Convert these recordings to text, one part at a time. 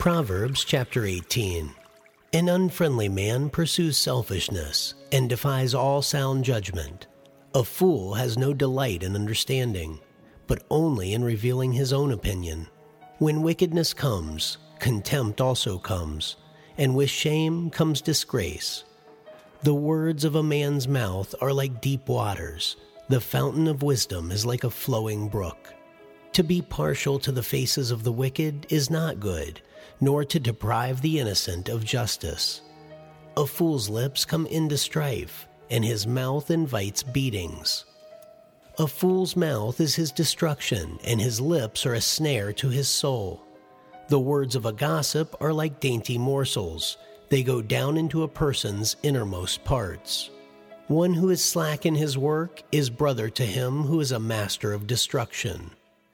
Proverbs chapter 18. An unfriendly man pursues selfishness and defies all sound judgment. A fool has no delight in understanding, but only in revealing his own opinion. When wickedness comes, contempt also comes, and with shame comes disgrace. The words of a man's mouth are like deep waters. The fountain of wisdom is like a flowing brook. To be partial to the faces of the wicked is not good, nor to deprive the innocent of justice. A fool's lips come into strife, and his mouth invites beatings. A fool's mouth is his destruction, and his lips are a snare to his soul. The words of a gossip are like dainty morsels. They go down into a person's innermost parts. One who is slack in his work is brother to him who is a master of destruction.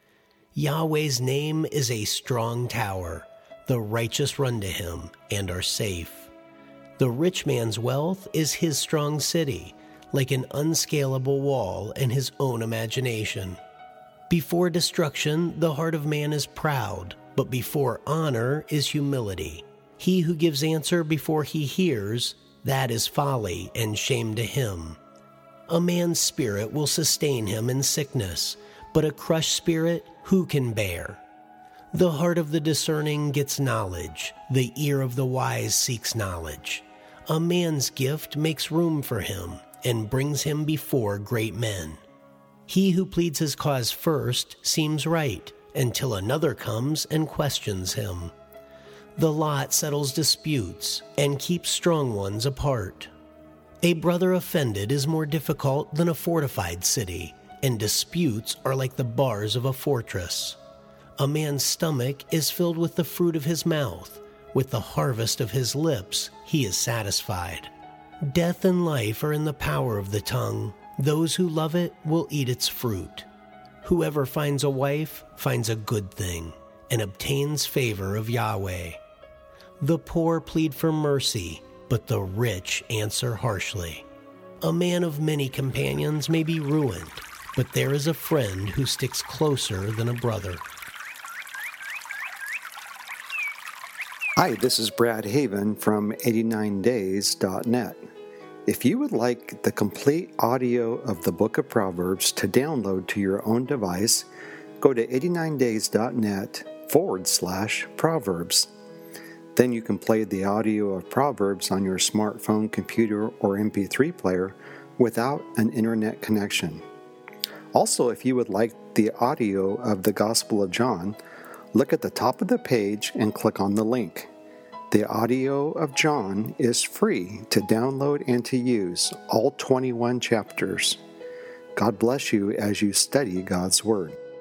Yahweh's name is a strong tower. The righteous run to him and are safe. The rich man's wealth is his strong city, like an unscalable wall in his own imagination. Before destruction, the heart of man is proud, but before honor is humility. He who gives answer before he hears, that is folly and shame to him. A man's spirit will sustain him in sickness, but a crushed spirit who can bear? The heart of the discerning gets knowledge. The ear of the wise seeks knowledge. A man's gift makes room for him and brings him before great men. He who pleads his cause first seems right until another comes and questions him. The lot settles disputes and keeps strong ones apart. A brother offended is more difficult than a fortified city, and disputes are like the bars of a fortress. A man's stomach is filled with the fruit of his mouth. With the harvest of his lips he is satisfied. Death and life are in the power of the tongue. Those who love it will eat its fruit. Whoever finds a wife finds a good thing and obtains favor of Yahweh. The poor plead for mercy, but the rich answer harshly. A man of many companions may be ruined, but there is a friend who sticks closer than a brother. Hi, this is Brad Haven from 89days.net. If you would like the complete audio of the Book of Proverbs to download to your own device, go to 89days.net/Proverbs. Then you can play the audio of Proverbs on your smartphone, computer, or MP3 player without an internet connection. Also, if you would like the audio of the Gospel of John, look at the top of the page and click on the link. The audio of John is free to download and to use, all 21 chapters. God bless you as you study God's Word.